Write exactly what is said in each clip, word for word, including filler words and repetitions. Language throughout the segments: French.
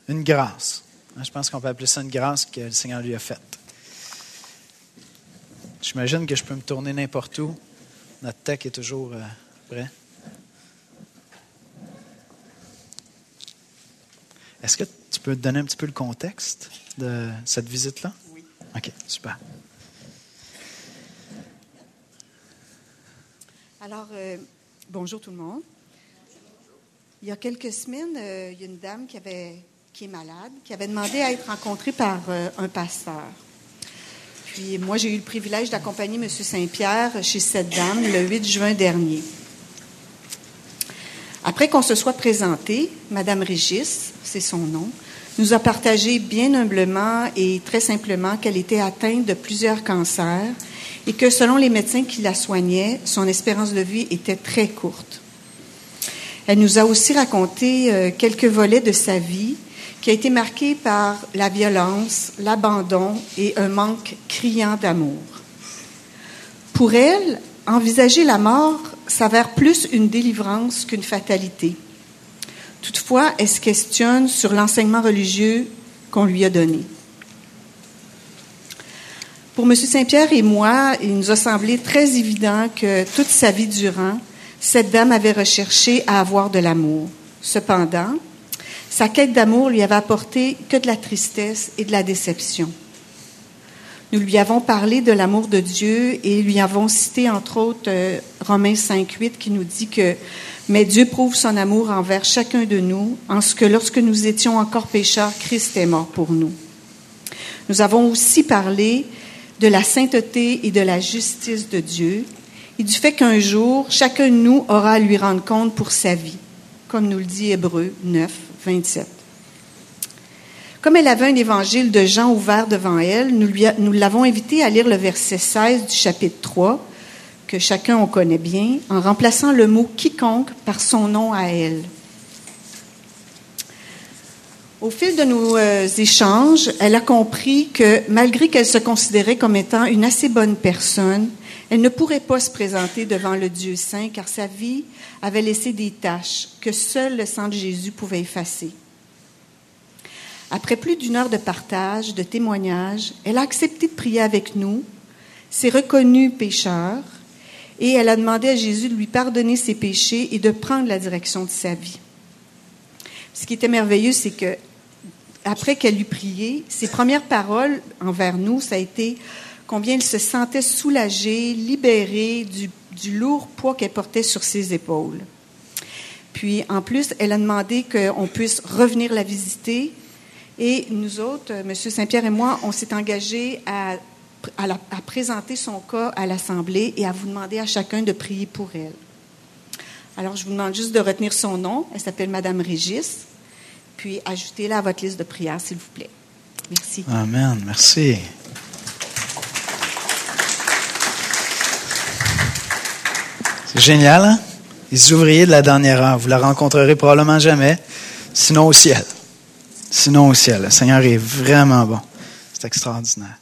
une grâce. Je pense qu'on peut appeler ça une grâce que le Seigneur lui a faite. J'imagine que je peux me tourner n'importe où. Notre tech est toujours euh, prêt. Est-ce que tu peux te donner un petit peu le contexte de cette visite-là? Oui. OK, super. Alors, euh, bonjour tout le monde. Il y a quelques semaines, euh, il y a une dame qui, avait, qui est malade, qui avait demandé à être rencontrée par euh, un pasteur. Puis moi, j'ai eu le privilège d'accompagner M. Saint-Pierre chez cette dame le huit juin dernier. Après qu'on se soit présenté, Mme Régis, c'est son nom, nous a partagé bien humblement et très simplement qu'elle était atteinte de plusieurs cancers et que selon les médecins qui la soignaient, son espérance de vie était très courte. Elle nous a aussi raconté euh, quelques volets de sa vie qui a été marqué par la violence, l'abandon et un manque criant d'amour. Pour elle, envisager la mort s'avère plus une délivrance qu'une fatalité. Toutefois, elle se questionne sur l'enseignement religieux qu'on lui a donné. Pour M. Saint-Pierre et moi, il nous a semblé très évident que toute sa vie durant, cette dame avait recherché à avoir de l'amour. Cependant, sa quête d'amour lui avait apporté que de la tristesse et de la déception. Nous lui avons parlé de l'amour de Dieu et lui avons cité, entre autres, euh, Romains cinq huit qui nous dit que « Mais Dieu prouve son amour envers chacun de nous, en ce que lorsque nous étions encore pécheurs, Christ est mort pour nous. » Nous avons aussi parlé de la sainteté et de la justice de Dieu et du fait qu'un jour, chacun de nous aura à lui rendre compte pour sa vie, comme nous le dit Hébreux neuf vingt-sept. Comme elle avait un évangile de Jean ouvert devant elle, nous, lui a, nous l'avons invitée à lire le verset seize du chapitre trois, que chacun on connaît bien, en remplaçant le mot « quiconque » par son nom à elle. Au fil de nos euh, échanges, elle a compris que malgré qu'elle se considérait comme étant une assez bonne personne, elle ne pourrait pas se présenter devant le Dieu saint car sa vie avait laissé des taches que seul le sang de Jésus pouvait effacer. Après plus d'une heure de partage, de témoignage, elle a accepté de prier avec nous, s'est reconnue pécheur et elle a demandé à Jésus de lui pardonner ses péchés et de prendre la direction de sa vie. Ce qui était merveilleux, c'est que après qu'elle eut prié, ses premières paroles envers nous, ça a été combien elle se sentait soulagée, libérée du, du lourd poids qu'elle portait sur ses épaules. Puis, en plus, elle a demandé qu'on puisse revenir la visiter. Et nous autres, M. Saint-Pierre et moi, on s'est engagés à, à, la, à présenter son cas à l'Assemblée et à vous demander à chacun de prier pour elle. Alors, je vous demande juste de retenir son nom. Elle s'appelle Mme Régis. Puis, ajoutez-la à votre liste de prières, s'il vous plaît. Merci. Amen. Merci. C'est génial, hein? Les ouvriers de la dernière heure. Vous la rencontrerez probablement jamais, sinon au ciel. Sinon au ciel. Le Seigneur est vraiment bon. C'est extraordinaire.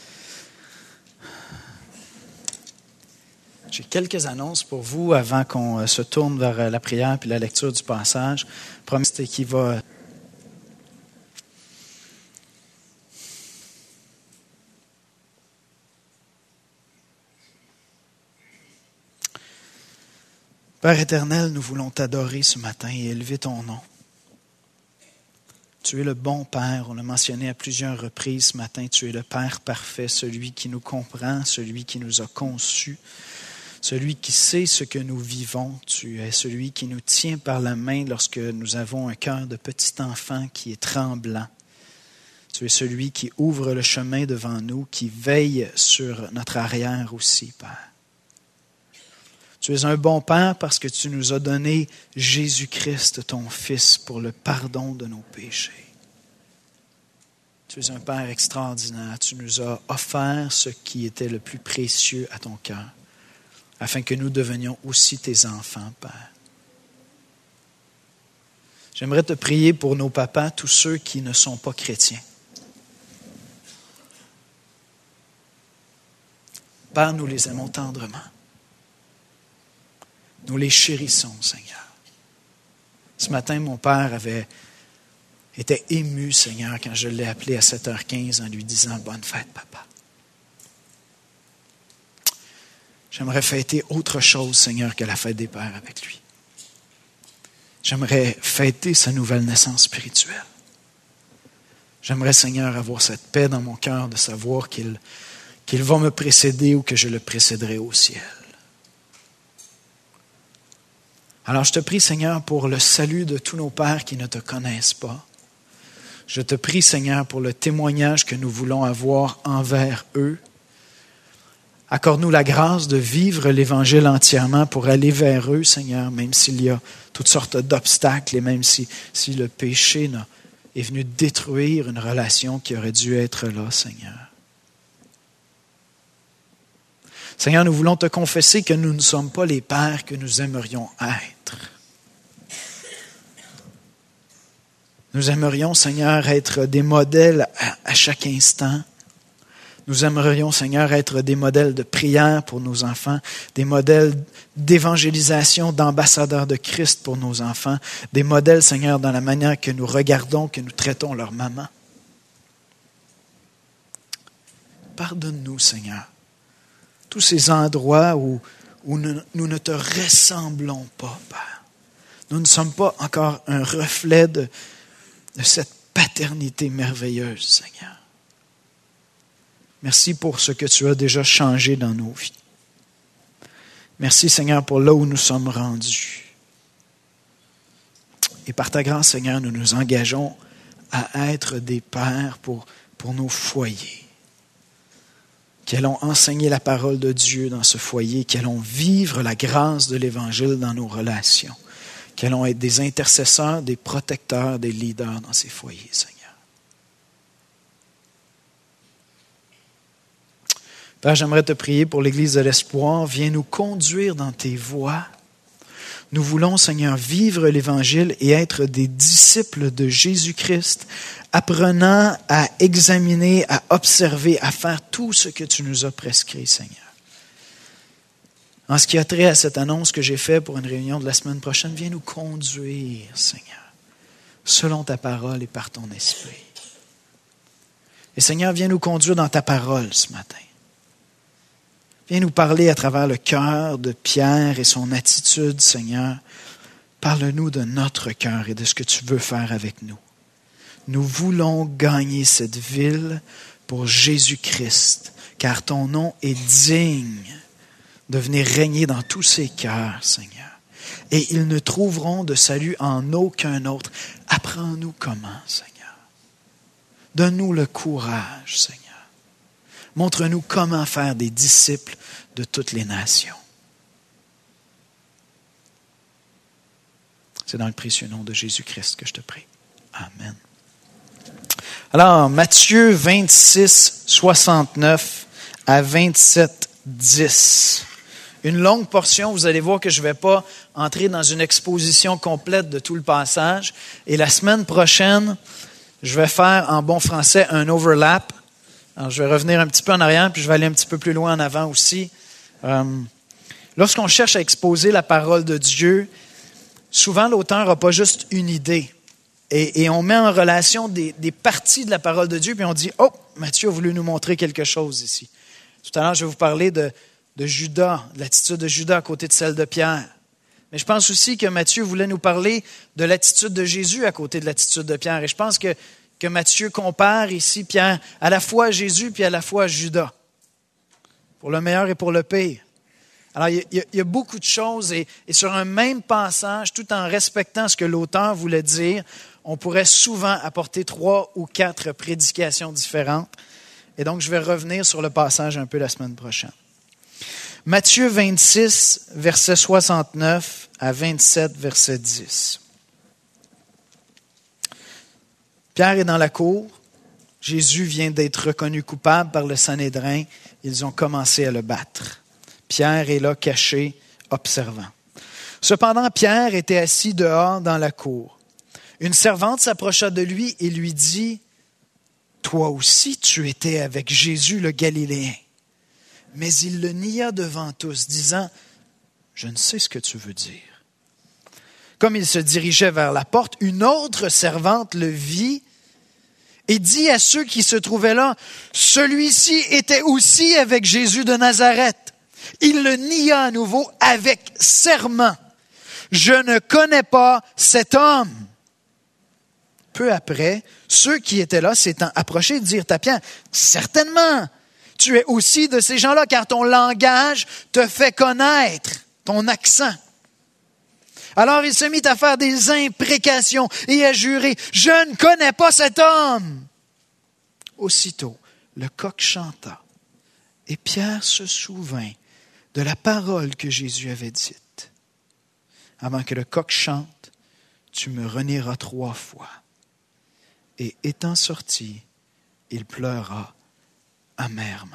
J'ai quelques annonces pour vous avant qu'on se tourne vers la prière puis la lecture du passage. Premier, c'est qui va... Père éternel, nous voulons t'adorer ce matin et élever ton nom. Tu es le bon Père, on l'a mentionné à plusieurs reprises ce matin, tu es le Père parfait, celui qui nous comprend, celui qui nous a conçus, celui qui sait ce que nous vivons, tu es celui qui nous tient par la main lorsque nous avons un cœur de petit enfant qui est tremblant. Tu es celui qui ouvre le chemin devant nous, qui veille sur notre arrière aussi, Père. Tu es un bon Père parce que tu nous as donné Jésus-Christ, ton Fils, pour le pardon de nos péchés. Tu es un Père extraordinaire. Tu nous as offert ce qui était le plus précieux à ton cœur, afin que nous devenions aussi tes enfants, Père. J'aimerais te prier pour nos papas, tous ceux qui ne sont pas chrétiens. Père, nous les aimons tendrement. Nous les chérissons, Seigneur. Ce matin, mon père avait était ému, Seigneur, quand je l'ai appelé à sept heures quinze en lui disant « Bonne fête, papa ». J'aimerais fêter autre chose, Seigneur, que la fête des pères avec lui. J'aimerais fêter sa nouvelle naissance spirituelle. J'aimerais, Seigneur, avoir cette paix dans mon cœur de savoir qu'il, qu'il va me précéder ou que je le précéderai au ciel. Alors je te prie, Seigneur, pour le salut de tous nos pères qui ne te connaissent pas. Je te prie, Seigneur, pour le témoignage que nous voulons avoir envers eux. Accorde-nous la grâce de vivre l'Évangile entièrement pour aller vers eux, Seigneur, même s'il y a toutes sortes d'obstacles et même si, si le péché est venu détruire une relation qui aurait dû être là, Seigneur. Seigneur, nous voulons te confesser que nous ne sommes pas les pères que nous aimerions être. Nous aimerions, Seigneur, être des modèles à, à chaque instant. Nous aimerions, Seigneur, être des modèles de prière pour nos enfants, des modèles d'évangélisation, d'ambassadeurs de Christ pour nos enfants, des modèles, Seigneur, dans la manière que nous regardons, que nous traitons leur maman. Pardonne-nous, Seigneur, tous ces endroits où, où nous, nous ne te ressemblons pas, Père. Nous ne sommes pas encore un reflet de, de cette paternité merveilleuse, Seigneur. Merci pour ce que tu as déjà changé dans nos vies. Merci, Seigneur, pour là où nous sommes rendus. Et par ta grâce, Seigneur, nous nous engageons à être des pères pour, pour nos foyers. Qui allons enseigner la parole de Dieu dans ce foyer, qui allons vivre la grâce de l'Évangile dans nos relations, qui allons être des intercesseurs, des protecteurs, des leaders dans ces foyers, Seigneur. Père, j'aimerais te prier pour l'Église de l'Espoir. Viens nous conduire dans tes voies. Nous voulons, Seigneur, vivre l'Évangile et être des disciples de Jésus-Christ, apprenant à examiner, à observer, à faire tout ce que tu nous as prescrit, Seigneur. En ce qui a trait à cette annonce que j'ai faite pour une réunion de la semaine prochaine, viens nous conduire, Seigneur, selon ta parole et par ton esprit. Et Seigneur, viens nous conduire dans ta parole ce matin. Viens nous parler à travers le cœur de Pierre et son attitude, Seigneur. Parle-nous de notre cœur et de ce que tu veux faire avec nous. Nous voulons gagner cette ville pour Jésus-Christ, car ton nom est digne de venir régner dans tous ces cœurs, Seigneur. Et ils ne trouveront de salut en aucun autre. Apprends-nous comment, Seigneur. Donne-nous le courage, Seigneur. Montre-nous comment faire des disciples de toutes les nations. C'est dans le précieux nom de Jésus-Christ que je te prie. Amen. Alors, Matthieu vingt-six, soixante-neuf à vingt-sept, dix. Une longue portion, vous allez voir que je ne vais pas entrer dans une exposition complète de tout le passage. Et la semaine prochaine, je vais faire en bon français un overlap. Alors, je vais revenir un petit peu en arrière, puis je vais aller un petit peu plus loin en avant aussi. Euh, lorsqu'on cherche à exposer la parole de Dieu, souvent l'auteur n'a pas juste une idée. Et, et on met en relation des, des parties de la parole de Dieu, puis on dit « Oh, Matthieu a voulu nous montrer quelque chose ici. » Tout à l'heure, je vais vous parler de, de Judas, de l'attitude de Judas à côté de celle de Pierre. Mais je pense aussi que Matthieu voulait nous parler de l'attitude de Jésus à côté de l'attitude de Pierre. Et je pense que que Matthieu compare ici Pierre à la fois à Jésus puis à la fois à Judas, pour le meilleur et pour le pire. Alors, il y a, il y a beaucoup de choses et, et sur un même passage, tout en respectant ce que l'auteur voulait dire, on pourrait souvent apporter trois ou quatre prédications différentes. Et donc, je vais revenir sur le passage un peu la semaine prochaine. Matthieu vingt-six, verset soixante-neuf à vingt-sept, verset dix. Pierre est dans la cour. Jésus vient d'être reconnu coupable par le Sanhédrin. Ils ont commencé à le battre. Pierre est là, caché, observant. Cependant, Pierre était assis dehors dans la cour. Une servante s'approcha de lui et lui dit, « Toi aussi, tu étais avec Jésus le Galiléen. » Mais il le nia devant tous, disant, « Je ne sais ce que tu veux dire. » Comme il se dirigeait vers la porte, une autre servante le vit et dit à ceux qui se trouvaient là, « Celui-ci était aussi avec Jésus de Nazareth. » Il le nia à nouveau avec serment. « Je ne connais pas cet homme. » Peu après, ceux qui étaient là s'étant approchés dirent à Pierre, « Certainement, tu es aussi de ces gens-là, car ton langage te fait connaître, ton accent. » Alors il se mit à faire des imprécations et à jurer, « Je ne connais pas cet homme. » Aussitôt, le coq chanta et Pierre se souvint de la parole que Jésus avait dite. « Avant que le coq chante, tu me renieras trois fois. » Et étant sorti, il pleura amèrement.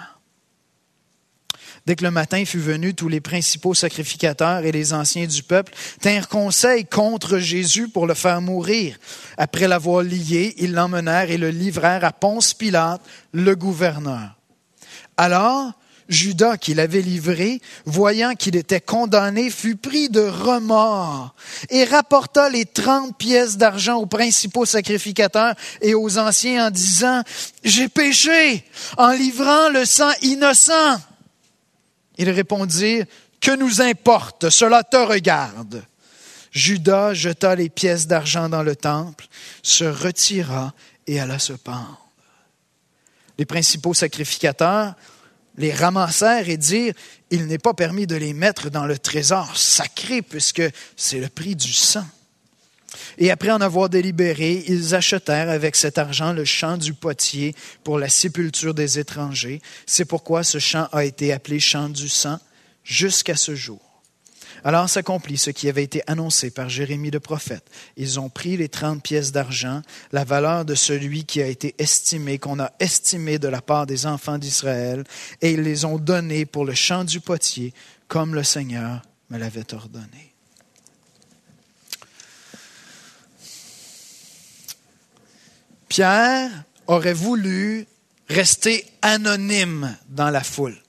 Dès que le matin fut venu, tous les principaux sacrificateurs et les anciens du peuple tinrent conseil contre Jésus pour le faire mourir. Après l'avoir lié, ils l'emmenèrent et le livrèrent à Ponce Pilate, le gouverneur. Alors, Judas, qui l'avait livré, voyant qu'il était condamné, fut pris de remords et rapporta les trente pièces d'argent aux principaux sacrificateurs et aux anciens en disant, « J'ai péché en livrant le sang innocent. » Ils répondirent, « Que nous importe, cela te regarde. » Judas jeta les pièces d'argent dans le temple, se retira et alla se pendre. Les principaux sacrificateurs les ramassèrent et dirent, « Il n'est pas permis de les mettre dans le trésor sacré, puisque c'est le prix du sang. » Et après en avoir délibéré, ils achetèrent avec cet argent le champ du potier pour la sépulture des étrangers. C'est pourquoi ce champ a été appelé champ du sang jusqu'à ce jour. Alors s'accomplit ce qui avait été annoncé par Jérémie le prophète. Ils ont pris les trente pièces d'argent, la valeur de celui qui a été estimé, qu'on a estimé de la part des enfants d'Israël, et ils les ont donnés pour le champ du potier, comme le Seigneur me l'avait ordonné. Pierre aurait voulu rester anonyme dans la foule.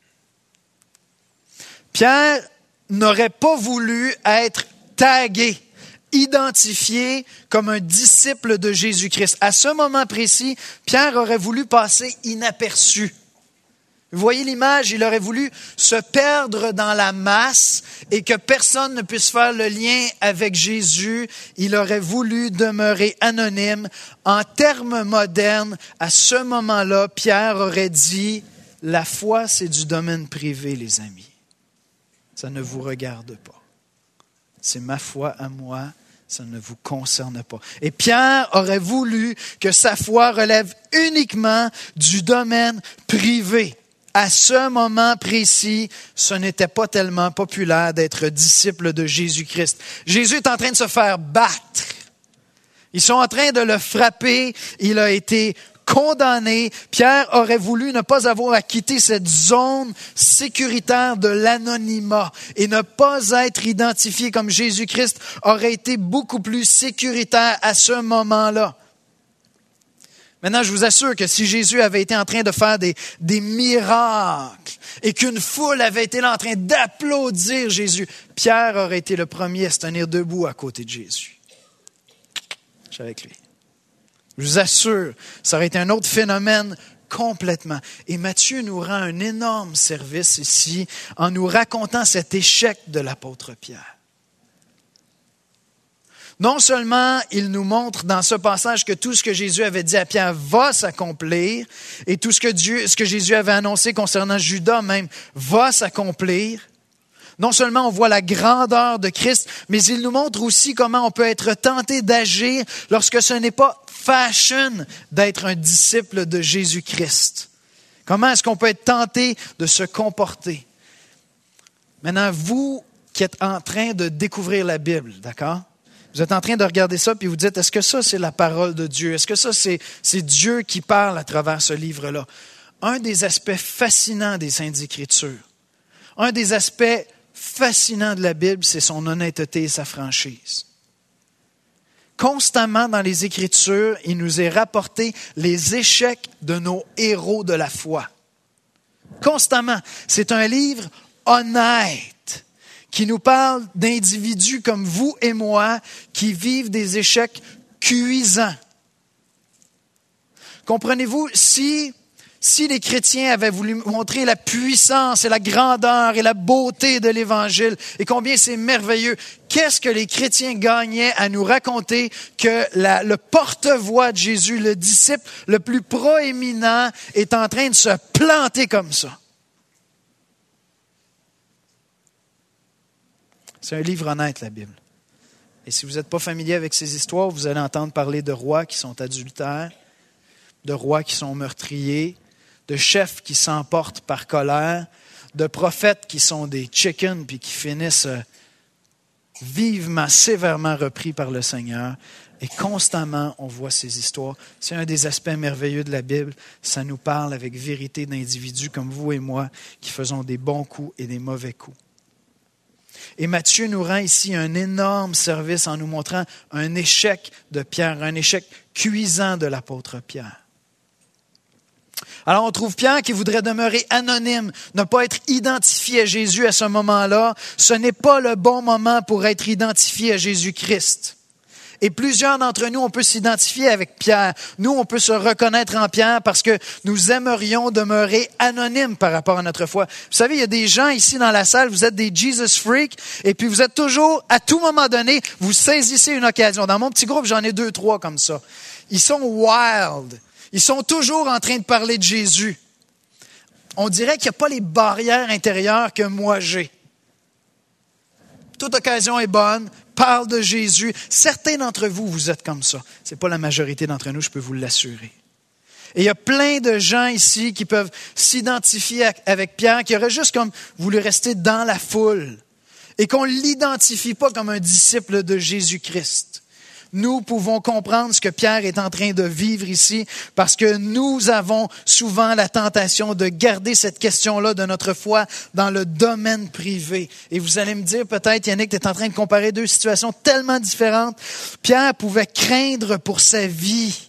Pierre n'aurait pas voulu être tagué, identifié comme un disciple de Jésus-Christ. À ce moment précis, Pierre aurait voulu passer inaperçu. Vous voyez l'image, il aurait voulu se perdre dans la masse et que personne ne puisse faire le lien avec Jésus. Il aurait voulu demeurer anonyme. En termes modernes, à ce moment-là, Pierre aurait dit, « La foi, c'est du domaine privé, les amis. Ça ne vous regarde pas. C'est ma foi à moi, ça ne vous concerne pas. » Et Pierre aurait voulu que sa foi relève uniquement du domaine privé. À ce moment précis, ce n'était pas tellement populaire d'être disciple de Jésus-Christ. Jésus est en train de se faire battre. Ils sont en train de le frapper. Il a été condamné. Pierre aurait voulu ne pas avoir à quitter cette zone sécuritaire de l'anonymat et ne pas être identifié comme Jésus-Christ aurait été beaucoup plus sécuritaire à ce moment-là. Maintenant, je vous assure que si Jésus avait été en train de faire des, des miracles et qu'une foule avait été là en train d'applaudir Jésus, Pierre aurait été le premier à se tenir debout à côté de Jésus. Je suis avec lui. Je vous assure, ça aurait été un autre phénomène complètement. Et Matthieu nous rend un énorme service ici en nous racontant cet échec de l'apôtre Pierre. Non seulement il nous montre dans ce passage que tout ce que Jésus avait dit à Pierre va s'accomplir et tout ce que Dieu, ce que Jésus avait annoncé concernant Judas même va s'accomplir. Non seulement on voit la grandeur de Christ, mais il nous montre aussi comment on peut être tenté d'agir lorsque ce n'est pas fashion d'être un disciple de Jésus-Christ. Comment est-ce qu'on peut être tenté de se comporter? Maintenant, vous qui êtes en train de découvrir la Bible, d'accord? Vous êtes en train de regarder ça puis vous dites, est-ce que ça c'est la parole de Dieu? Est-ce que ça c'est, c'est Dieu qui parle à travers ce livre-là? Un des aspects fascinants des Saintes Écritures, un des aspects fascinants de la Bible, c'est son honnêteté et sa franchise. Constamment dans les Écritures, il nous est rapporté les échecs de nos héros de la foi. Constamment. C'est un livre honnête qui nous parle d'individus comme vous et moi qui vivent des échecs cuisants. Comprenez-vous, si, si les chrétiens avaient voulu montrer la puissance et la grandeur et la beauté de l'Évangile et combien c'est merveilleux, qu'est-ce que les chrétiens gagnaient à nous raconter que la, le porte-voix de Jésus, le disciple le plus proéminent, est en train de se planter comme ça? C'est un livre honnête, la Bible. Et si vous n'êtes pas familier avec ces histoires, vous allez entendre parler de rois qui sont adultères, de rois qui sont meurtriers, de chefs qui s'emportent par colère, de prophètes qui sont des chickens puis qui finissent vivement, sévèrement repris par le Seigneur. Et constamment, on voit ces histoires. C'est un des aspects merveilleux de la Bible. Ça nous parle avec vérité d'individus comme vous et moi qui faisons des bons coups et des mauvais coups. Et Matthieu nous rend ici un énorme service en nous montrant un échec de Pierre, un échec cuisant de l'apôtre Pierre. Alors on trouve Pierre qui voudrait demeurer anonyme, ne pas être identifié à Jésus à ce moment-là. Ce n'est pas le bon moment pour être identifié à Jésus-Christ. Et plusieurs d'entre nous, on peut s'identifier avec Pierre. Nous, on peut se reconnaître en Pierre parce que nous aimerions demeurer anonymes par rapport à notre foi. Vous savez, il y a des gens ici dans la salle, vous êtes des Jesus freaks, et puis vous êtes toujours, à tout moment donné, vous saisissez une occasion. Dans mon petit groupe, j'en ai deux, trois comme ça. Ils sont wild. Ils sont toujours en train de parler de Jésus. On dirait qu'il n'y a pas les barrières intérieures que moi j'ai. Toute occasion est bonne, parle de Jésus. Certains d'entre vous, vous êtes comme ça. Ce n'est pas la majorité d'entre nous, je peux vous l'assurer. Et il y a plein de gens ici qui peuvent s'identifier avec Pierre, qui auraient juste comme voulu rester dans la foule et qu'on ne l'identifie pas comme un disciple de Jésus-Christ. Nous pouvons comprendre ce que Pierre est en train de vivre ici parce que nous avons souvent la tentation de garder cette question-là de notre foi dans le domaine privé. Et vous allez me dire peut-être, Yannick, tu es en train de comparer deux situations tellement différentes. Pierre pouvait craindre pour sa vie.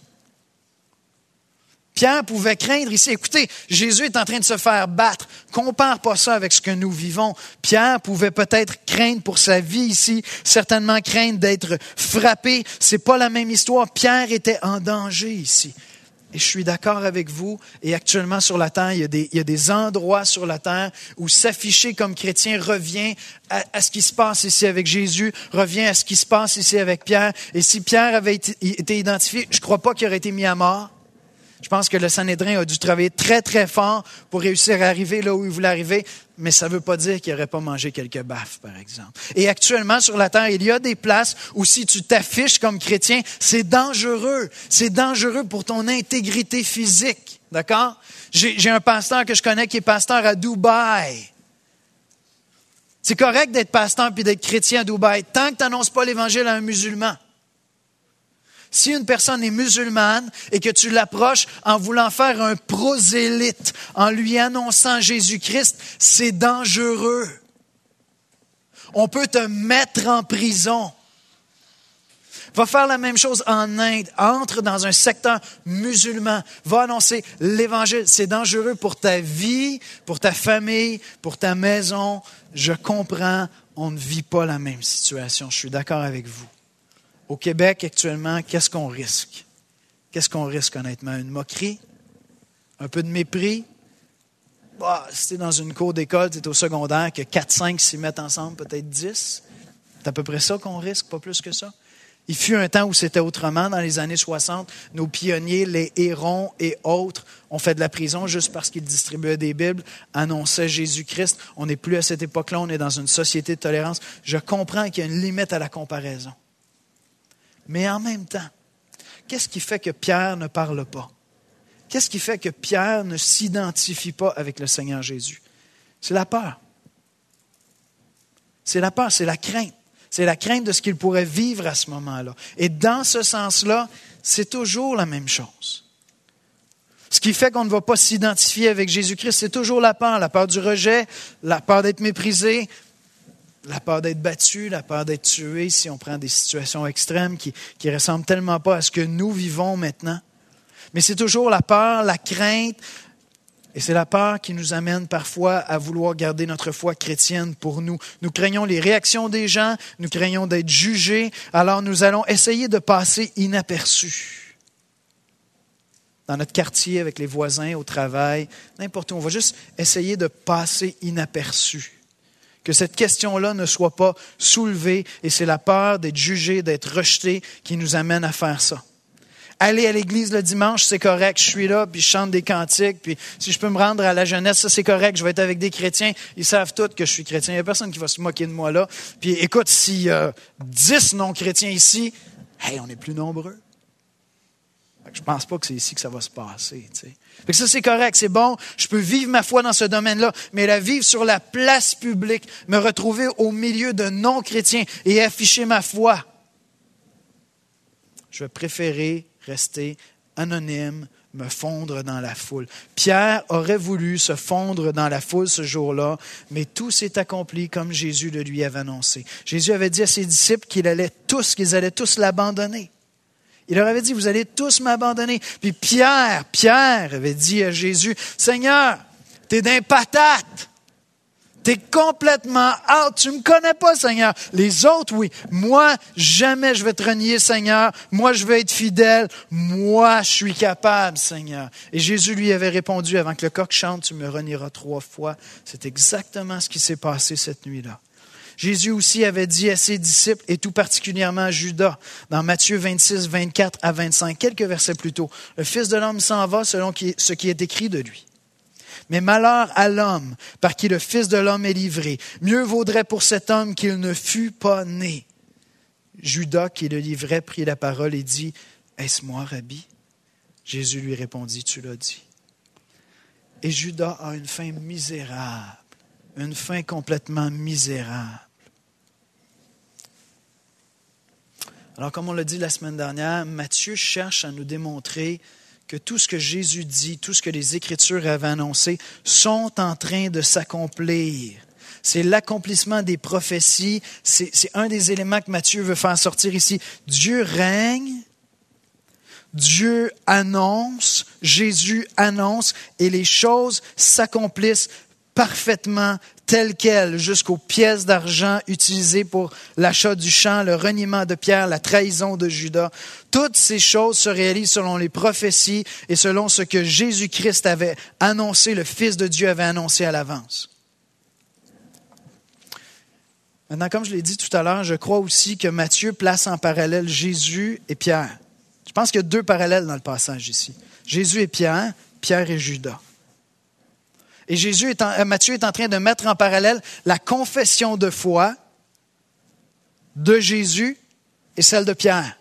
Pierre pouvait craindre ici. Écoutez, Jésus est en train de se faire battre. Compare pas ça avec ce que nous vivons. Pierre pouvait peut-être craindre pour sa vie ici, certainement craindre d'être frappé. C'est pas la même histoire. Pierre était en danger ici. Et je suis d'accord avec vous. Et actuellement sur la terre, il y a des, il y a des endroits sur la terre où s'afficher comme chrétien revient à, à ce qui se passe ici avec Jésus, revient à ce qui se passe ici avec Pierre. Et si Pierre avait été, été identifié, je crois pas qu'il aurait été mis à mort. Je pense que le Sanhédrin a dû travailler très, très fort pour réussir à arriver là où il voulait arriver, mais ça ne veut pas dire qu'il n'aurait pas mangé quelques baffes, par exemple. Et actuellement, sur la terre, il y a des places où si tu t'affiches comme chrétien, c'est dangereux. C'est dangereux pour ton intégrité physique, d'accord? J'ai, j'ai un pasteur que je connais qui est pasteur à Dubaï. C'est correct d'être pasteur puis d'être chrétien à Dubaï, tant que tu n'annonces pas l'Évangile à un musulman. Si une personne est musulmane et que tu l'approches en voulant faire un prosélyte, en lui annonçant Jésus-Christ, c'est dangereux. On peut te mettre en prison. Va faire la même chose en Inde. Entre dans un secteur musulman. Va annoncer l'Évangile. C'est dangereux pour ta vie, pour ta famille, pour ta maison. Je comprends, on ne vit pas la même situation. Je suis d'accord avec vous. Au Québec, actuellement, qu'est-ce qu'on risque? Qu'est-ce qu'on risque, honnêtement? Une moquerie? Un peu de mépris? Bah, si tu es dans une cour d'école, tu es au secondaire, que quatre cinq s'y mettent ensemble, peut-être dix. C'est à peu près ça qu'on risque, pas plus que ça. Il fut un temps où c'était autrement. Dans les années soixante, nos pionniers, les Hérons et autres, ont fait de la prison juste parce qu'ils distribuaient des Bibles, annonçaient Jésus-Christ. On n'est plus à cette époque-là, on est dans une société de tolérance. Je comprends qu'il y a une limite à la comparaison. Mais en même temps, qu'est-ce qui fait que Pierre ne parle pas? Qu'est-ce qui fait que Pierre ne s'identifie pas avec le Seigneur Jésus? C'est la peur. C'est la peur, c'est la crainte. C'est la crainte de ce qu'il pourrait vivre à ce moment-là. Et dans ce sens-là, c'est toujours la même chose. Ce qui fait qu'on ne va pas s'identifier avec Jésus-Christ, c'est toujours la peur. La peur du rejet, la peur d'être méprisé, la peur d'être battu, la peur d'être tué, si on prend des situations extrêmes qui ne ressemblent tellement pas à ce que nous vivons maintenant. Mais c'est toujours la peur, la crainte, Et c'est la peur qui nous amène parfois à vouloir garder notre foi chrétienne pour nous. Nous craignons les réactions des gens, nous craignons d'être jugés, alors nous allons essayer de passer inaperçus. Dans notre quartier, avec les voisins, au travail, n'importe où, on va juste essayer de passer inaperçus. Que cette question-là ne soit pas soulevée, et c'est la peur d'être jugé, d'être rejeté qui nous amène à faire ça. Aller à l'église le dimanche, c'est correct. Je suis là, puis je chante des cantiques. Puis si je peux me rendre à la jeunesse, ça c'est correct. Je vais être avec des chrétiens. Ils savent tous que je suis chrétien. Il n'y a personne qui va se moquer de moi là. Puis écoute, s'il y a dix non-chrétiens ici, hey, on est plus nombreux. Je ne pense pas que c'est ici que ça va se passer. Tu sais. Fait que ça, c'est correct, c'est bon. Je peux vivre ma foi dans ce domaine-là, mais la vivre sur la place publique, me retrouver au milieu de non-chrétiens et afficher ma foi, je vais préférer rester anonyme, me fondre dans la foule. Pierre aurait voulu se fondre dans la foule ce jour-là, mais tout s'est accompli comme Jésus le lui avait annoncé. Jésus avait dit à ses disciples qu'ils allaient tous, qu'ils allaient tous l'abandonner. Il leur avait dit, vous allez tous m'abandonner. Puis Pierre, Pierre avait dit à Jésus, Seigneur, t'es d'un patate. T'es complètement out. Tu me connais pas, Seigneur. Les autres, oui. Moi, jamais je vais te renier, Seigneur. Moi, je vais être fidèle. Moi, je suis capable, Seigneur. Et Jésus lui avait répondu, avant que le coq chante, tu me renieras trois fois. C'est exactement ce qui s'est passé cette nuit-là. Jésus aussi avait dit à ses disciples, et tout particulièrement à Judas, dans Matthieu vingt-six, vingt-quatre à vingt-cinq, quelques versets plus tôt, « Le Fils de l'homme s'en va selon ce qui est écrit de lui. Mais malheur à l'homme par qui le Fils de l'homme est livré. Mieux vaudrait pour cet homme qu'il ne fût pas né. » Judas, qui le livrait, prit la parole et dit, « Est-ce moi, Rabbi? » Jésus lui répondit, « Tu l'as dit. » Et Judas a une fin misérable, une fin complètement misérable. Alors, comme on l'a dit la semaine dernière, Matthieu cherche à nous démontrer que tout ce que Jésus dit, tout ce que les Écritures avaient annoncé, sont en train de s'accomplir. C'est l'accomplissement des prophéties. C'est, c'est un des éléments que Matthieu veut faire sortir ici. Dieu règne, Dieu annonce, Jésus annonce, et les choses s'accomplissent parfaitement telles quelles, jusqu'aux pièces d'argent utilisées pour l'achat du champ, le reniement de Pierre, la trahison de Judas. Toutes ces choses se réalisent selon les prophéties et selon ce que Jésus-Christ avait annoncé, le Fils de Dieu avait annoncé à l'avance. Maintenant, comme je l'ai dit tout à l'heure, je crois aussi que Matthieu place en parallèle Jésus et Pierre. Je pense qu'il y a deux parallèles dans le passage ici. Jésus et Pierre, Pierre et Judas. Et Jésus est en, Matthieu est en train de mettre en parallèle la confession de foi de Jésus et celle de Pierre.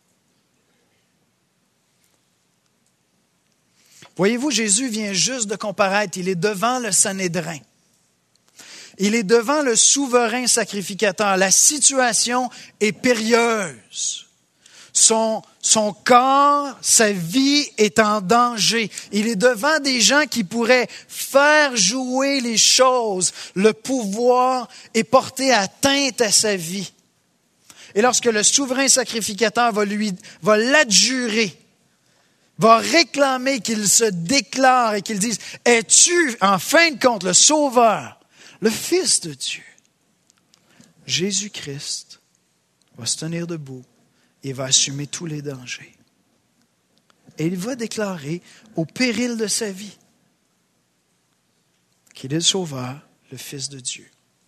Voyez-vous, Jésus vient juste de comparaître. Il est devant le Sanhédrin. Il est devant le souverain sacrificateur. La situation est périlleuse. Son, son corps, sa vie est en danger. Il est devant des gens qui pourraient faire jouer les choses, le pouvoir et porter atteinte à sa vie. Et lorsque le souverain sacrificateur va lui, va l'adjurer, va réclamer qu'il se déclare et qu'il dise, « Es-tu, en fin de compte, le Sauveur, le Fils de Dieu? » Jésus-Christ va se tenir debout. Il va assumer tous les dangers. Et il va déclarer, au péril de sa vie, qu'il est le Sauveur, le Fils de Dieu.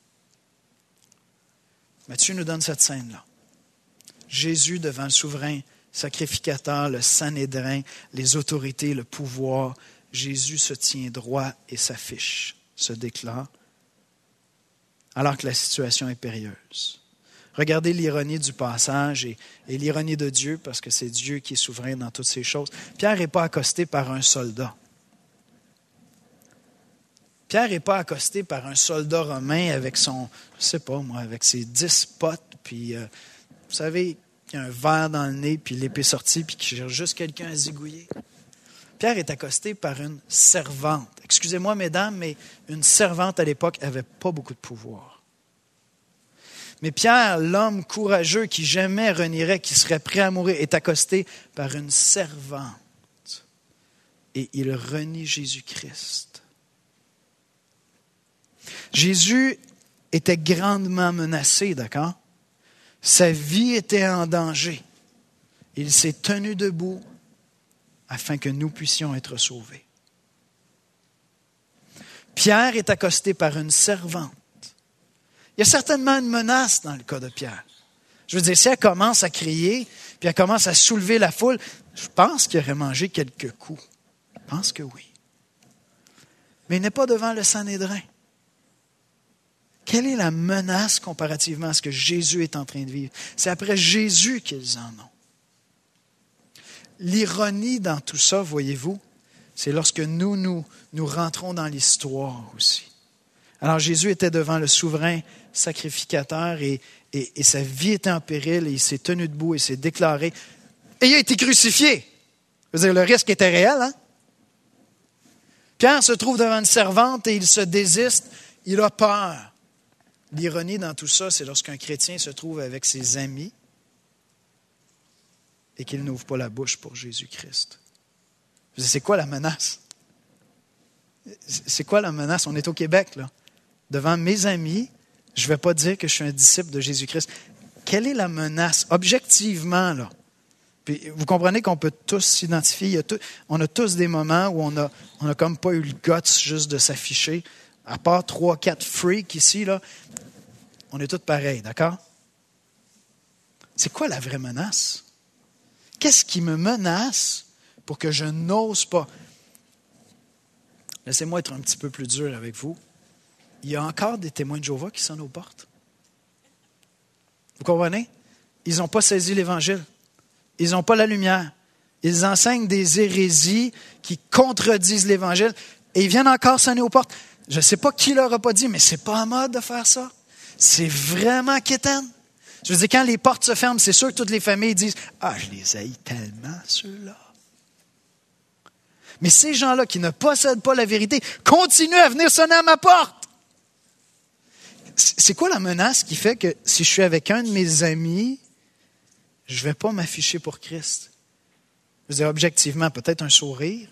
Matthieu nous donne cette scène-là. Jésus devant le souverain sacrificateur, le Sanhédrin, les autorités, le pouvoir. Jésus se tient droit et s'affiche, se déclare, alors que la situation est périlleuse. Regardez l'ironie du passage et, et l'ironie de Dieu, parce que c'est Dieu qui est souverain dans toutes ces choses. Pierre n'est pas accosté par un soldat. Pierre n'est pas accosté par un soldat romain avec son, je ne sais pas moi, avec ses dix potes, puis euh, vous savez, il y a un verre dans le nez, puis l'épée sortie, puis qui cherche juste quelqu'un à zigouiller. Pierre est accosté par une servante. Excusez-moi, mesdames, mais une servante à l'époque n'avait pas beaucoup de pouvoir. Mais Pierre, l'homme courageux qui jamais renierait, qui serait prêt à mourir, est accosté par une servante. et il renie Jésus-Christ. Jésus était grandement menacé, d'accord? Sa vie était en danger. Il s'est tenu debout afin que nous puissions être sauvés. Pierre est accosté par une servante. Il y a certainement une menace dans le cas de Pierre. Je veux dire, si elle commence à crier, puis elle commence à soulever la foule, je pense qu'il aurait mangé quelques coups. Je pense que oui. Mais il n'est pas devant le Sanhédrin. Quelle est la menace comparativement à ce que Jésus est en train de vivre? C'est après Jésus qu'ils en ont. L'ironie dans tout ça, voyez-vous, c'est lorsque nous, nous, nous rentrons dans l'histoire aussi. Alors Jésus était devant le souverain sacrificateur et, et, et sa vie était en péril et il s'est tenu debout et s'est déclaré. Et il a été crucifié. Je veux dire, le risque était réel, hein? Pierre se trouve devant une servante et il se désiste. Il a peur. L'ironie dans tout ça, c'est lorsqu'un chrétien se trouve avec ses amis et qu'il n'ouvre pas la bouche pour Jésus-Christ. C'est quoi la menace? C'est quoi la menace? On est au Québec, là. Devant mes amis, je ne vais pas dire que je suis un disciple de Jésus-Christ. Quelle est la menace? Objectivement, là. Puis vous comprenez qu'on peut tous s'identifier. Il y a tout, on a tous des moments où on n'a on a comme pas eu le guts juste de s'afficher. À part trois, quatre freaks ici, là, on est tous pareils, d'accord? C'est quoi la vraie menace? Qu'est-ce qui me menace pour que je n'ose pas? Laissez-moi être un petit peu plus dur avec vous. Il y a encore des témoins de Jéhovah qui sonnent aux portes. Vous comprenez? Ils n'ont pas saisi l'Évangile. Ils n'ont pas la lumière. Ils enseignent des hérésies qui contredisent l'Évangile et ils viennent encore sonner aux portes. Je ne sais pas qui leur a pas dit, mais ce n'est pas en mode de faire ça. C'est vraiment quétaine. Je veux dire, quand les portes se ferment, c'est sûr que toutes les familles disent « Ah, je les haïs tellement, ceux-là. » Mais ces gens-là qui ne possèdent pas la vérité continuent à venir sonner à ma porte. C'est quoi la menace qui fait que si je suis avec un de mes amis, je ne vais pas m'afficher pour Christ? Je veux dire, objectivement, peut-être un sourire,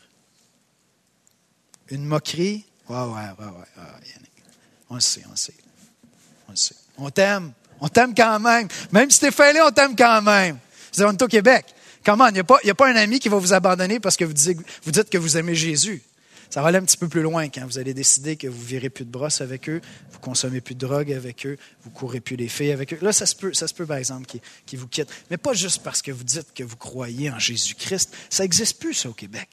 une moquerie. Ouais, ouais, ouais, ouais, ouais, Yannick. On le sait, on le sait. On le sait. On t'aime. On t'aime quand même. Même si t'es fêlé, on t'aime quand même. Je veux dire, on est au Québec. Comment? Il n'y a pas, il n'y a pas un ami qui va vous abandonner parce que vous dites, vous dites que vous aimez Jésus. Ça va aller un petit peu plus loin quand vous allez décider que vous ne virez plus de brosse avec eux, vous ne consommez plus de drogue avec eux, vous ne courez plus les filles avec eux. Là, ça se peut, ça se peut par exemple, qu'ils, qu'ils vous quittent. Mais pas juste parce que vous dites que vous croyez en Jésus-Christ. Ça n'existe plus, ça, au Québec.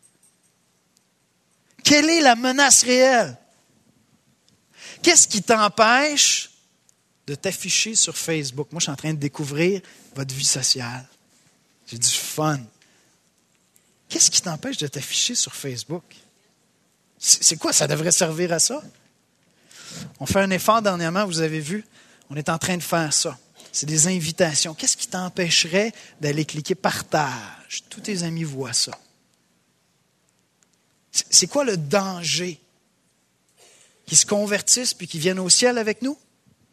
Quelle est la menace réelle? Qu'est-ce qui t'empêche de t'afficher sur Facebook? Moi, je suis en train de découvrir votre vie sociale. J'ai du fun. Qu'est-ce qui t'empêche de t'afficher sur Facebook? C'est quoi? Ça devrait servir à ça? On fait un effort dernièrement, vous avez vu. On est en train de faire ça. C'est des invitations. Qu'est-ce qui t'empêcherait d'aller cliquer « Partage »? Tous tes amis voient ça. C'est quoi le danger? Qu'ils se convertissent puis qu'ils viennent au ciel avec nous?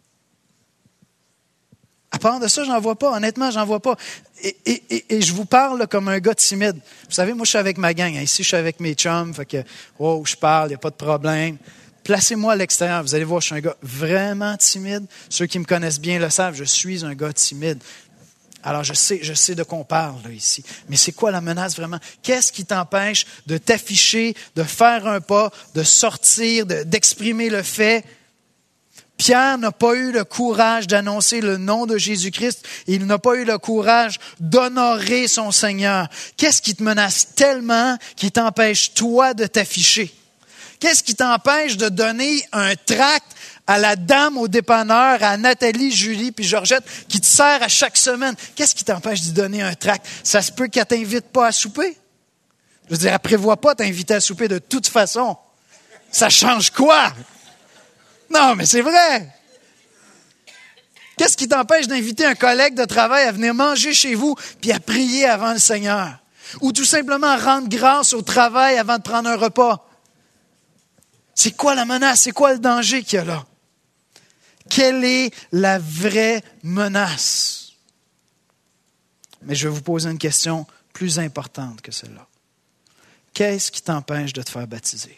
À part de ça, j'en vois pas. Honnêtement, j'en vois pas. Et, et, et, et je vous parle là, comme un gars timide. Vous savez, moi, je suis avec ma gang. Ici, je suis avec mes chums. Fait que, oh, je parle, il n'y a pas de problème. Placez-moi à l'extérieur. Vous allez voir, je suis un gars vraiment timide. Ceux qui me connaissent bien le savent, je suis un gars timide. Alors, je sais, je sais de quoi on parle là, ici. Mais c'est quoi la menace vraiment? Qu'est-ce qui t'empêche de t'afficher, de faire un pas, de sortir, de, d'exprimer le fait? Pierre n'a pas eu le courage d'annoncer le nom de Jésus-Christ. Il n'a pas eu le courage d'honorer son Seigneur. Qu'est-ce qui te menace tellement qui t'empêche, toi, de t'afficher? Qu'est-ce qui t'empêche de donner un tract à la dame au dépanneur, à Nathalie, Julie puis Georgette, qui te sert à chaque semaine? Qu'est-ce qui t'empêche d'y donner un tract? Ça se peut qu'elle ne t'invite pas à souper. Je veux dire, elle ne prévoit pas t'inviter à souper de toute façon. Ça change quoi? Non, mais c'est vrai. Qu'est-ce qui t'empêche d'inviter un collègue de travail à venir manger chez vous puis à prier avant le Seigneur? Ou tout simplement rendre grâce au travail avant de prendre un repas? C'est quoi la menace? C'est quoi le danger qu'il y a là? Quelle est la vraie menace? Mais je vais vous poser une question plus importante que celle-là. Qu'est-ce qui t'empêche de te faire baptiser?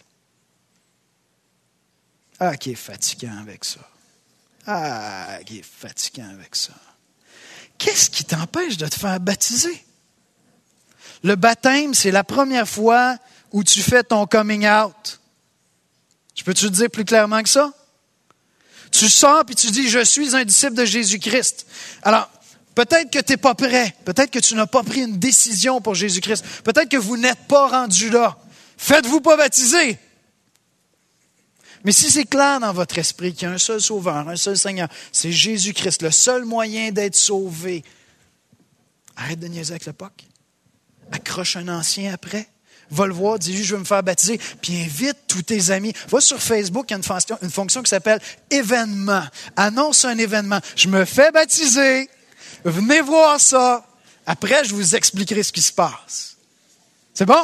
Ah, qui est fatigant avec ça. Ah, qui est fatigant avec ça. Qu'est-ce qui t'empêche de te faire baptiser? Le baptême, c'est la première fois où tu fais ton coming out. Je peux-tu te dire plus clairement que ça? Tu sors puis tu dis, je suis un disciple de Jésus-Christ. Alors, peut-être que tu n'es pas prêt. Peut-être que tu n'as pas pris une décision pour Jésus-Christ. Peut-être que vous n'êtes pas rendu là. Faites-vous pas baptiser. Mais si c'est clair dans votre esprit qu'il y a un seul sauveur, un seul Seigneur, c'est Jésus-Christ, le seul moyen d'être sauvé, arrête de niaiser avec le P O C. Accroche un ancien après. Va le voir, dis-lui, je veux me faire baptiser. Puis invite tous tes amis. Va sur Facebook, il y a une fonction, une fonction qui s'appelle événement. Annonce un événement. Je me fais baptiser. Venez voir ça. Après, je vous expliquerai ce qui se passe. C'est bon?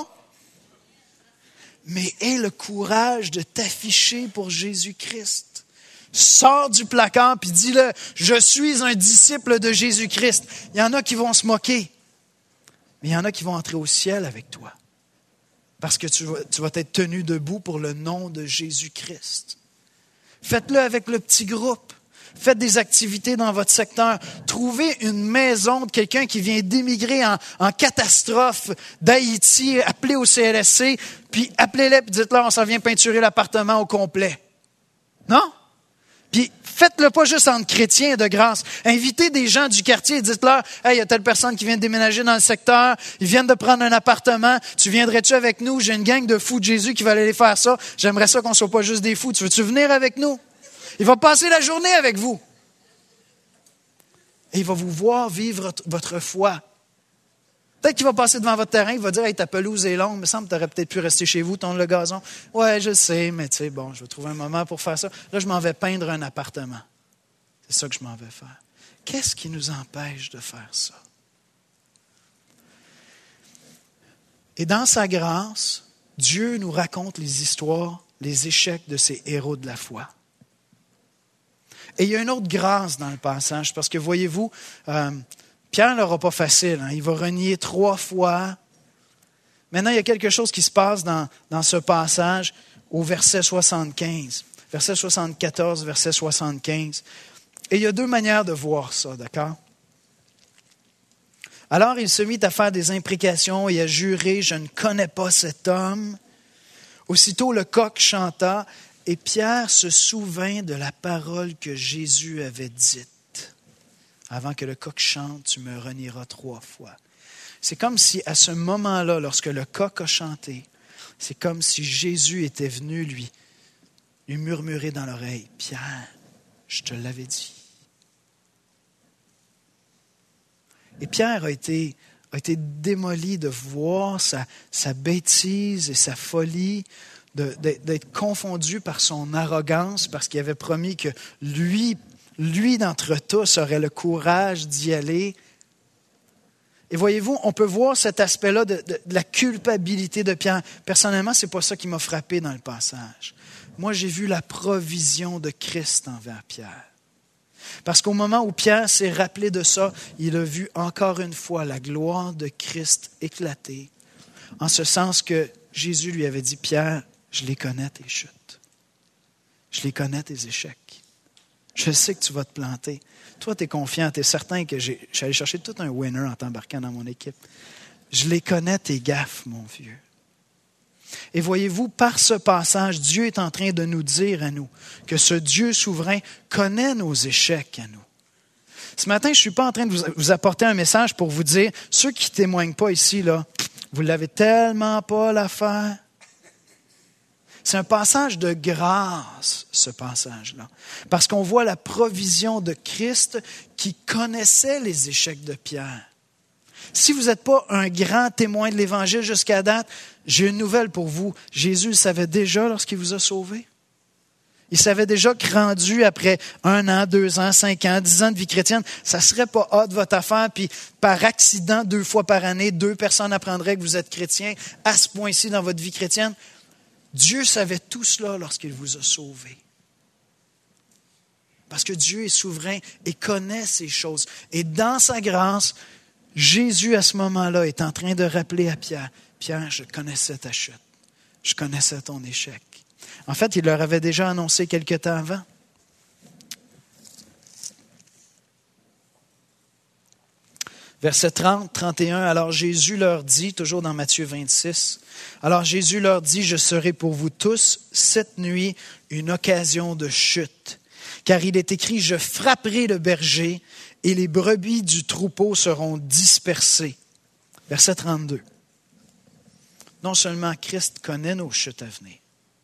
Mais aie le courage de t'afficher pour Jésus-Christ. Sors du placard puis dis-le, je suis un disciple de Jésus-Christ. Il y en a qui vont se moquer, mais il y en a qui vont entrer au ciel avec toi. Parce que tu vas, tu vas être tenu debout pour le nom de Jésus-Christ. Faites-le avec le petit groupe. Faites des activités dans votre secteur. Trouvez une maison de quelqu'un qui vient d'émigrer en, en catastrophe d'Haïti, appelez au C L S C, puis appelez-les, puis dites-leur, on s'en vient peinturer l'appartement au complet. Non? Puis faites-le pas juste entre chrétiens de grâce. Invitez des gens du quartier et dites-leur, hey, il y a telle personne qui vient de déménager dans le secteur, ils viennent de prendre un appartement, tu viendrais-tu avec nous? J'ai une gang de fous de Jésus qui va aller faire ça. J'aimerais ça qu'on soit pas juste des fous. Tu veux-tu venir avec nous? Il va passer la journée avec vous. Et il va vous voir vivre votre foi. Peut-être qu'il va passer devant votre terrain, il va dire, hey, ta pelouse est longue, il me semble que tu aurais peut-être pu rester chez vous, tondre le gazon. Ouais, je sais, mais tu sais, bon, je vais trouver un moment pour faire ça. Là, je m'en vais peindre un appartement. C'est ça que je m'en vais faire. Qu'est-ce qui nous empêche de faire ça? Et dans sa grâce, Dieu nous raconte les histoires, les échecs de ces héros de la foi. Et il y a une autre grâce dans le passage, parce que voyez-vous, euh, Pierre ne l'aura pas facile. Hein, il va renier trois fois. Maintenant, il y a quelque chose qui se passe dans, dans ce passage au verset soixante-quinze. Verset soixante-quatorze, verset soixante-quinze. Et il y a deux manières de voir ça, d'accord? Alors il se mit à faire des imprécations et à jurer, je ne connais pas cet homme. Aussitôt le coq chanta. Et Pierre se souvint de la parole que Jésus avait dite. Avant que le coq chante, tu me renieras trois fois. C'est comme si à ce moment-là, lorsque le coq a chanté, c'est comme si Jésus était venu lui, lui murmurer dans l'oreille, « Pierre, je te l'avais dit. » Et Pierre a été, a été démoli de voir sa, sa bêtise et sa folie, De, d'être confondu par son arrogance, parce qu'il avait promis que lui, lui d'entre tous aurait le courage d'y aller. Et voyez-vous, on peut voir cet aspect-là de, de, de la culpabilité de Pierre. Personnellement, ce n'est pas ça qui m'a frappé dans le passage. Moi, j'ai vu la provision de Christ envers Pierre. Parce qu'au moment où Pierre s'est rappelé de ça, il a vu encore une fois la gloire de Christ éclater, en ce sens que Jésus lui avait dit, « Pierre, je les connais tes chutes. Je les connais tes échecs. Je sais que tu vas te planter. Toi, tu es confiant, tu es certain que j'ai, je suis allé chercher tout un winner en t'embarquant dans mon équipe. Je les connais tes gaffes, mon vieux. » Et voyez-vous, par ce passage, Dieu est en train de nous dire à nous que ce Dieu souverain connaît nos échecs à nous. Ce matin, je ne suis pas en train de vous, vous apporter un message pour vous dire, ceux qui ne témoignent pas ici, là, vous ne l'avez tellement pas l'affaire. C'est un passage de grâce, ce passage-là. Parce qu'on voit la provision de Christ qui connaissait les échecs de Pierre. Si vous n'êtes pas un grand témoin de l'Évangile jusqu'à date, j'ai une nouvelle pour vous. Jésus le savait déjà lorsqu'il vous a sauvé. Il savait déjà que rendu après un an, deux ans, cinq ans, dix ans de vie chrétienne, ça ne serait pas hâte votre affaire, puis par accident, deux fois par année, deux personnes apprendraient que vous êtes chrétien à ce point-ci dans votre vie chrétienne. Dieu savait tout cela lorsqu'il vous a sauvé. Parce que Dieu est souverain et connaît ces choses. Et dans sa grâce, Jésus, à ce moment-là, est en train de rappeler à Pierre, « Pierre, je connaissais ta chute. Je connaissais ton échec. En fait, il leur avait déjà annoncé quelque temps avant. Verset trente, trente et un, alors Jésus leur dit, toujours dans Matthieu vingt-six, alors Jésus leur dit, je serai pour vous tous cette nuit une occasion de chute. Car il est écrit, je frapperai le berger et les brebis du troupeau seront dispersées. Verset trente-deux. Non seulement Christ connaît nos chutes à venir,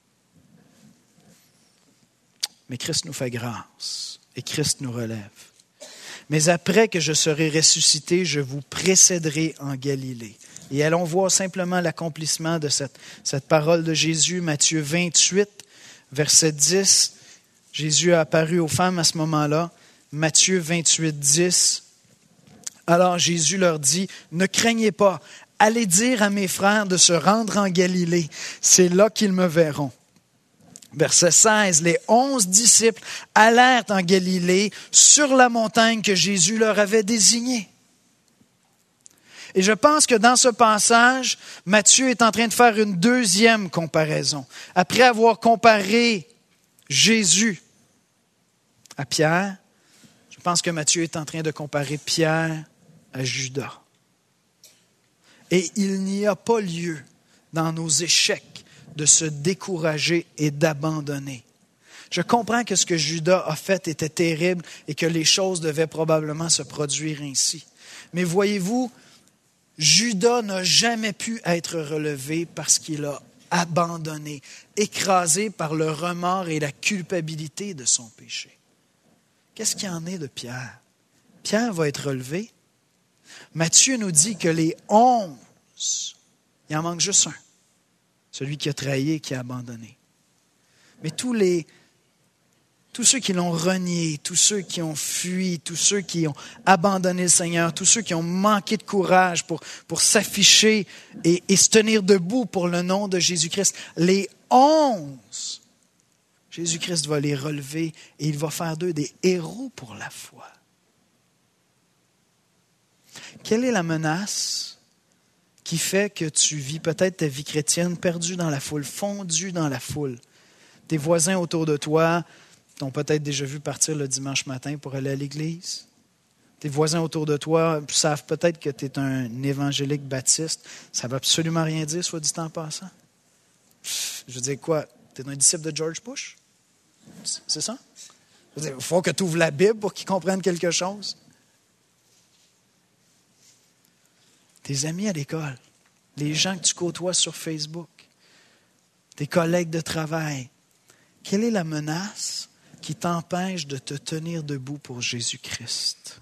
mais Christ nous fait grâce et Christ nous relève. Mais après que je serai ressuscité, je vous précéderai en Galilée. Et allons voir simplement l'accomplissement de cette, cette parole de Jésus, Matthieu vingt-huit, verset dix. Jésus a apparu aux femmes à ce moment-là. Matthieu vingt-huit, dix. Alors Jésus leur dit, ne craignez pas, allez dire à mes frères de se rendre en Galilée. C'est là qu'ils me verront. Verset seize, les onze disciples allèrent en Galilée sur la montagne que Jésus leur avait désignée. Et je pense que dans ce passage, Matthieu est en train de faire une deuxième comparaison. Après avoir comparé Jésus à Pierre, je pense que Matthieu est en train de comparer Pierre à Judas. Et il n'y a pas lieu dans nos échecs de se décourager et d'abandonner. Je comprends que ce que Judas a fait était terrible et que les choses devaient probablement se produire ainsi. Mais voyez-vous, Judas n'a jamais pu être relevé parce qu'il a abandonné, écrasé par le remords et la culpabilité de son péché. Qu'est-ce qu'il en est de Pierre? Pierre va être relevé. Matthieu nous dit que les onze, il en manque juste un. Celui qui a trahi et qui a abandonné. Mais tous les, tous ceux qui l'ont renié, tous ceux qui ont fui, tous ceux qui ont abandonné le Seigneur, tous ceux qui ont manqué de courage pour, pour s'afficher et, et se tenir debout pour le nom de Jésus-Christ, les onze, Jésus-Christ va les relever et il va faire d'eux des héros pour la foi. Quelle est la menace qui fait que tu vis peut-être ta vie chrétienne perdue dans la foule, fondue dans la foule? Tes voisins autour de toi t'ont peut-être déjà vu partir le dimanche matin pour aller à l'église. Tes voisins autour de toi savent peut-être que tu es un évangélique baptiste. Ça ne veut absolument rien dire, soit dit en passant. Je veux dire quoi? Tu es un disciple de George Bush? C'est ça? Il faut que tu ouvres la Bible pour qu'ils comprennent quelque chose. Tes amis à l'école, les gens que tu côtoies sur Facebook, tes collègues de travail. Quelle est la menace qui t'empêche de te tenir debout pour Jésus-Christ?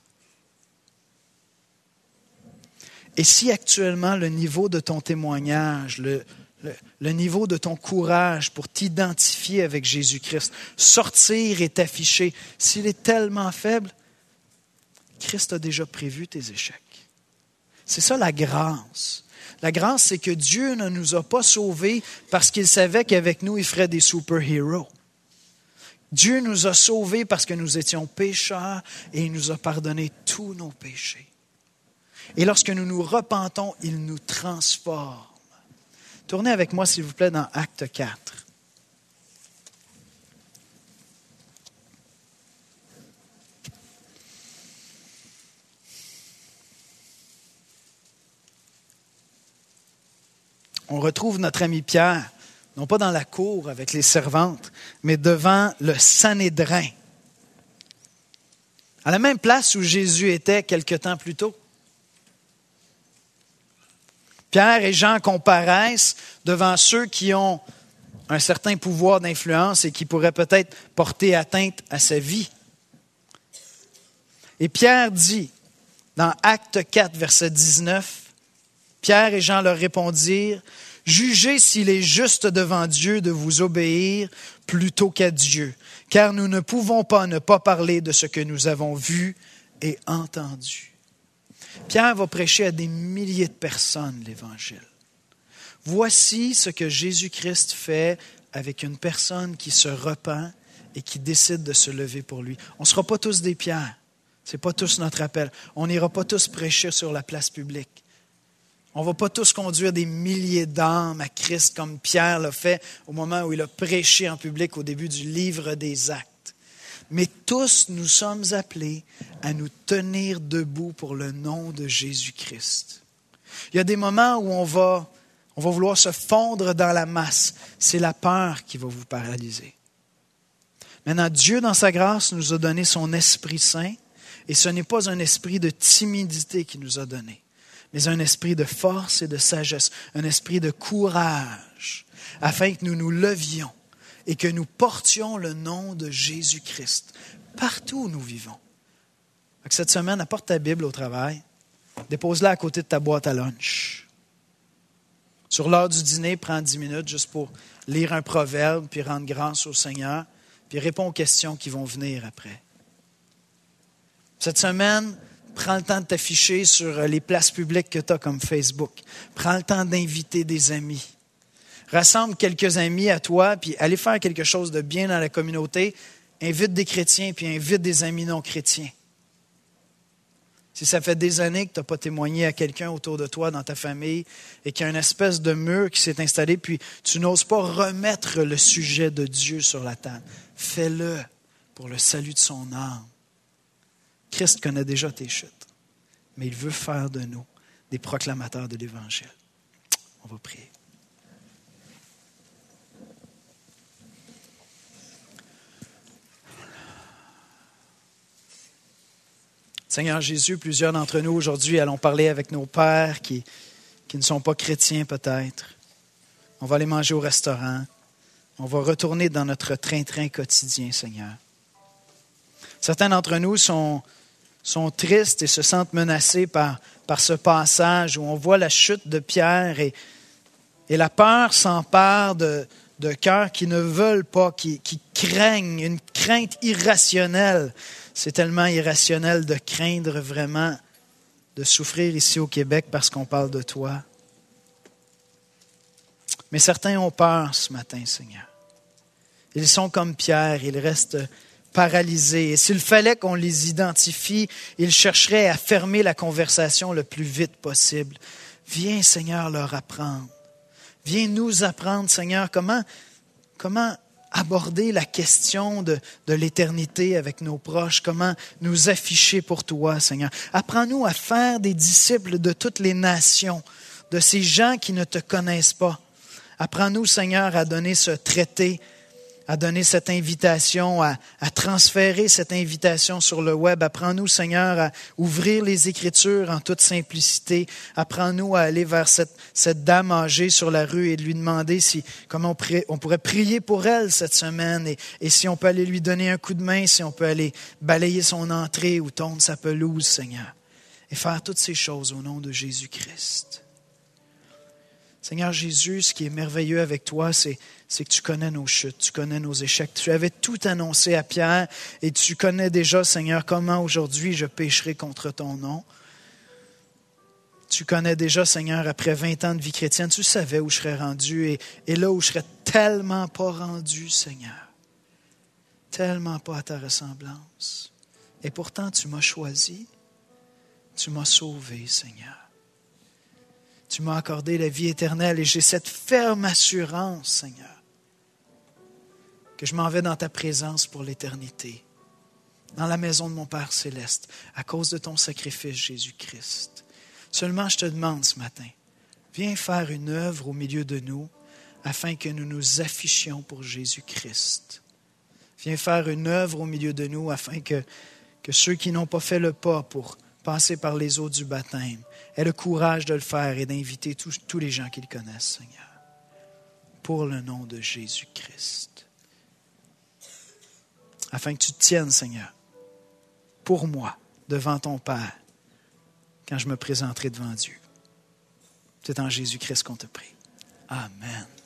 Et si actuellement le niveau de ton témoignage, le, le, le niveau de ton courage pour t'identifier avec Jésus-Christ, sortir et t'afficher, s'il est tellement faible, Christ a déjà prévu tes échecs. C'est ça la grâce. La grâce, c'est que Dieu ne nous a pas sauvés parce qu'il savait qu'avec nous, il ferait des super-héros. Dieu nous a sauvés parce que nous étions pécheurs et il nous a pardonné tous nos péchés. Et lorsque nous nous repentons, il nous transforme. Tournez avec moi, s'il vous plaît, dans Acte quatre. On retrouve notre ami Pierre, non pas dans la cour avec les servantes, mais devant le Sanhédrin, à la même place où Jésus était quelque temps plus tôt. Pierre et Jean comparaissent devant ceux qui ont un certain pouvoir d'influence et qui pourraient peut-être porter atteinte à sa vie. Et Pierre dit, dans Acte quatre, verset dix-neuf, Pierre et Jean leur répondirent, « Jugez s'il est juste devant Dieu de vous obéir plutôt qu'à Dieu, car nous ne pouvons pas ne pas parler de ce que nous avons vu et entendu. » Pierre va prêcher à des milliers de personnes l'Évangile. Voici ce que Jésus-Christ fait avec une personne qui se repent et qui décide de se lever pour lui. On ne sera pas tous des Pierres. Ce n'est pas tous notre appel. On n'ira pas tous prêcher sur la place publique. On ne va pas tous conduire des milliers d'âmes à Christ comme Pierre l'a fait au moment où il a prêché en public au début du livre des Actes. Mais tous nous sommes appelés à nous tenir debout pour le nom de Jésus-Christ. Il y a des moments où on va, on va vouloir se fondre dans la masse. C'est la peur qui va vous paralyser. Maintenant, Dieu, dans sa grâce, nous a donné son Esprit Saint et ce n'est pas un esprit de timidité qu'il nous a donné, mais un esprit de force et de sagesse, un esprit de courage, afin que nous nous levions et que nous portions le nom de Jésus-Christ partout où nous vivons. Cette semaine, apporte ta Bible au travail, dépose-la à côté de ta boîte à lunch. Sur l'heure du dîner, prends dix minutes juste pour lire un proverbe, puis rendre grâce au Seigneur, puis réponds aux questions qui vont venir après. Cette semaine, prends le temps de t'afficher sur les places publiques que tu as comme Facebook. Prends le temps d'inviter des amis. Rassemble quelques amis à toi, puis allez faire quelque chose de bien dans la communauté. Invite des chrétiens, puis invite des amis non chrétiens. Si ça fait des années que tu n'as pas témoigné à quelqu'un autour de toi, dans ta famille, et qu'il y a une espèce de mur qui s'est installé, puis tu n'oses pas remettre le sujet de Dieu sur la table, fais-le pour le salut de son âme. Christ connaît déjà tes chutes, mais il veut faire de nous des proclamateurs de l'Évangile. On va prier. Seigneur Jésus, plusieurs d'entre nous aujourd'hui allons parler avec nos pères qui, qui ne sont pas chrétiens peut-être. On va aller manger au restaurant. On va retourner dans notre train-train quotidien, Seigneur. Certains d'entre nous sont, sont tristes et se sentent menacés par, par ce passage où on voit la chute de Pierre et, et la peur s'empare de, de cœurs qui ne veulent pas, qui, qui craignent, une crainte irrationnelle. C'est tellement irrationnel de craindre vraiment de souffrir ici au Québec parce qu'on parle de toi. Mais certains ont peur ce matin, Seigneur. Ils sont comme Pierre, ils restent paralysés. Et s'il fallait qu'on les identifie, ils chercheraient à fermer la conversation le plus vite possible. Viens, Seigneur, leur apprendre. Viens nous apprendre, Seigneur, comment, comment aborder la question de, de l'éternité avec nos proches, comment nous afficher pour toi, Seigneur. Apprends-nous à faire des disciples de toutes les nations, de ces gens qui ne te connaissent pas. Apprends-nous, Seigneur, à donner ce traité, à donner cette invitation, à, à transférer cette invitation sur le web. Apprends-nous, Seigneur, à ouvrir les Écritures en toute simplicité. Apprends-nous à aller vers cette, cette dame âgée sur la rue et de lui demander si, comment on, pri- on pourrait prier pour elle cette semaine et, et si on peut aller lui donner un coup de main, si on peut aller balayer son entrée ou tondre sa pelouse, Seigneur. Et faire toutes ces choses au nom de Jésus-Christ. Seigneur Jésus, ce qui est merveilleux avec toi, c'est, c'est que tu connais nos chutes, tu connais nos échecs. Tu avais tout annoncé à Pierre et tu connais déjà, Seigneur, comment aujourd'hui je pécherai contre ton nom. Tu connais déjà, Seigneur, après vingt ans de vie chrétienne, tu savais où je serais rendu et, et là où je serais tellement pas rendu, Seigneur. Tellement pas à ta ressemblance. Et pourtant, tu m'as choisi, tu m'as sauvé, Seigneur. Tu m'as accordé la vie éternelle et j'ai cette ferme assurance, Seigneur, que je m'en vais dans ta présence pour l'éternité, dans la maison de mon Père céleste, à cause de ton sacrifice, Jésus-Christ. Seulement, je te demande ce matin, viens faire une œuvre au milieu de nous afin que nous nous affichions pour Jésus-Christ. Viens faire une œuvre au milieu de nous afin que, que ceux qui n'ont pas fait le pas pour passer par les eaux du baptême aient le courage de le faire et d'inviter tous, tous les gens qu'ils connaissent, Seigneur, pour le nom de Jésus-Christ. Afin que tu te tiennes, Seigneur, pour moi, devant ton Père, quand je me présenterai devant Dieu. C'est en Jésus-Christ qu'on te prie. Amen.